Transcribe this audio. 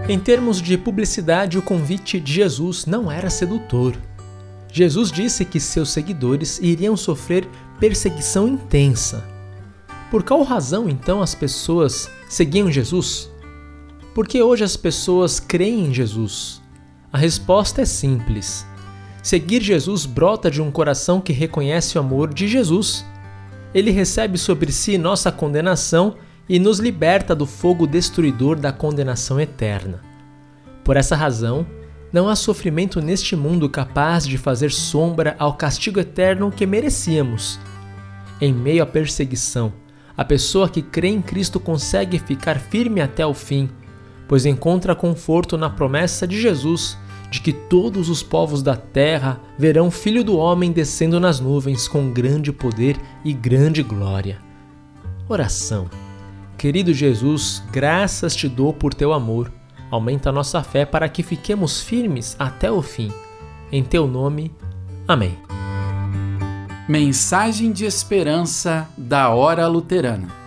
Em termos de publicidade, o convite de Jesus não era sedutor. Jesus disse que seus seguidores iriam sofrer perseguição intensa. Por qual razão, então, as pessoas seguiam Jesus? Por que hoje as pessoas creem em Jesus? A resposta é simples. Seguir Jesus brota de um coração que reconhece o amor de Jesus. Ele recebe sobre si nossa condenação e nos liberta do fogo destruidor da condenação eterna. Por essa razão, não há sofrimento neste mundo capaz de fazer sombra ao castigo eterno que merecíamos. Em meio à perseguição, a pessoa que crê em Cristo consegue ficar firme até o fim, pois encontra conforto na promessa de Jesus de que todos os povos da terra verão o Filho do Homem descendo nas nuvens com grande poder e grande glória. Oração. Querido Jesus, graças te dou por teu amor. Aumenta a nossa fé para que fiquemos firmes até o fim. Em teu nome, amém. Mensagem de esperança da Hora Luterana.